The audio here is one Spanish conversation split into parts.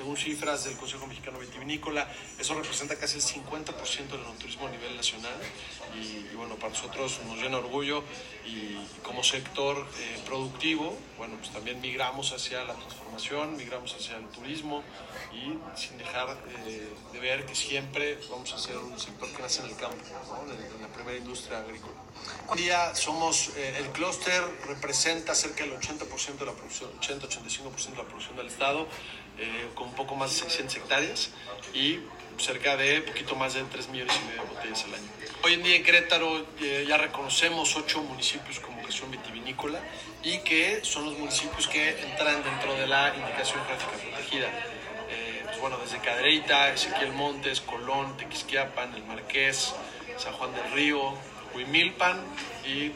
según cifras del Consejo Mexicano Vitivinícola, eso representa casi el 50% del enoturismo a nivel nacional y bueno, para nosotros nos llena orgullo y como sector productivo, bueno, pues también migramos hacia la transformación, migramos hacia el turismo y sin dejar de ver que siempre vamos a ser un sector que nace en el campo, ¿no? En la primera industria agrícola. Hoy día somos, el clúster representa cerca del 80% de la producción, 80-85% de la producción del estado, con un poco más de 600 hectáreas y cerca de poquito más de 3,5 millones de botellas al año. Hoy en día en Querétaro ya reconocemos 8 municipios como vocación vitivinícola y que son los municipios que entran dentro de la indicación geográfica protegida. Pues bueno, desde Cadereyta, Ezequiel Montes, Colón, Tequisquiapan, El Marqués, San Juan del Río, Huimilpan y...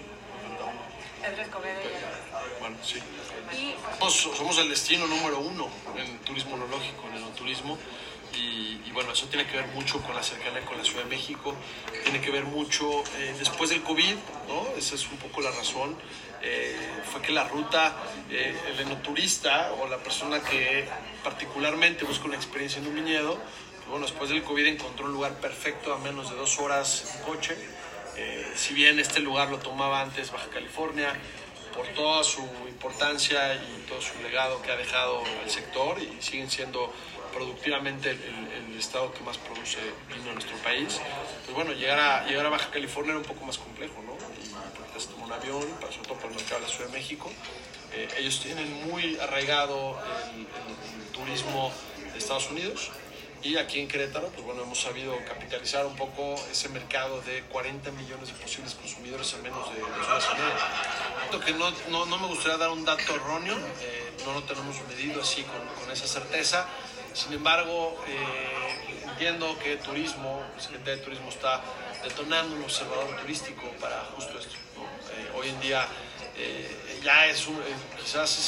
Bueno, sí. Somos el destino número 1 en turismo enológico, en enoturismo. Y bueno, eso tiene que ver mucho con la cercanía con la Ciudad de México, tiene que ver mucho después del COVID, ¿no? Esa es un poco la razón, fue que la ruta, el enoturista o la persona que particularmente busca una experiencia en un viñedo, pues bueno, después del COVID encontró un lugar perfecto a menos de 2 horas en coche, si bien este lugar lo tomaba antes Baja California, por toda su importancia y todo su legado que ha dejado el sector y siguen siendo productivamente el estado que más produce vino en nuestro país, pues bueno, llegar a Baja California era un poco más complejo, ¿no? Y porque se tomó un avión, sobre todo por el mercado de la Ciudad de México. Ellos tienen muy arraigado el turismo de Estados Unidos y aquí en Querétaro, pues bueno, hemos sabido capitalizar un poco ese mercado de 40 millones de posibles consumidores en menos de 2 horas y media. Que no me gustaría dar un dato erróneo, no lo tenemos medido así con esa certeza. Sin embargo, entiendo que turismo, la Secretaría de Turismo está detonando un observador turístico para justo esto, ¿no? Hoy en día ya es quizás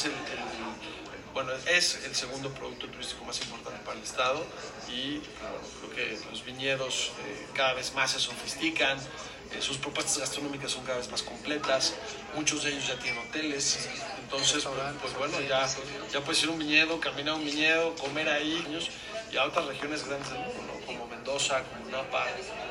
es el segundo producto turístico más importante para el estado y bueno, creo que los viñedos cada vez más se sofistican, sus propuestas gastronómicas son cada vez más completas, muchos de ellos ya tienen hoteles, entonces pues bueno, ya puedes ir a un viñedo, caminar a un viñedo, comer ahí y a otras regiones grandes del mundo, ¿no? Como Mendoza, como Napa,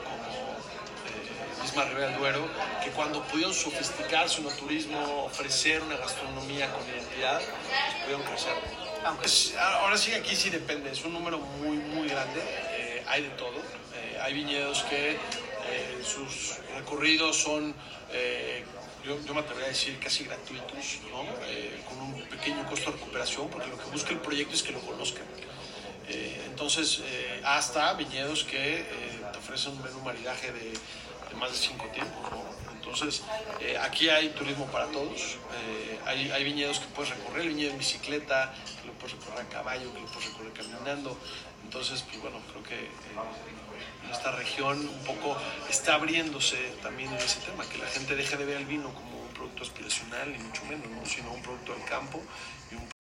como misma Ribera del Duero, que cuando pudieron sofisticar su turismo, ofrecer una gastronomía con identidad, pues pudieron crecer. Ahora sí, aquí sí depende, es un número muy, muy grande, hay de todo, hay viñedos que sus recorridos son, yo me atrevería a decir, casi gratuitos, ¿no? Con un pequeño costo de recuperación, porque lo que busca el proyecto es que lo conozcan. Entonces, hasta viñedos que te ofrecen un menú maridaje de más de 5 tiempos, ¿no? Entonces, aquí hay turismo para todos, hay viñedos que puedes recorrer, el viñedo en bicicleta, que lo puedes recorrer a caballo, que lo puedes recorrer caminando. Entonces, pues bueno, creo que esta región un poco está abriéndose también en ese tema, que la gente deje de ver el vino como un producto aspiracional, ni mucho menos, ¿no? Sino un producto del campo y un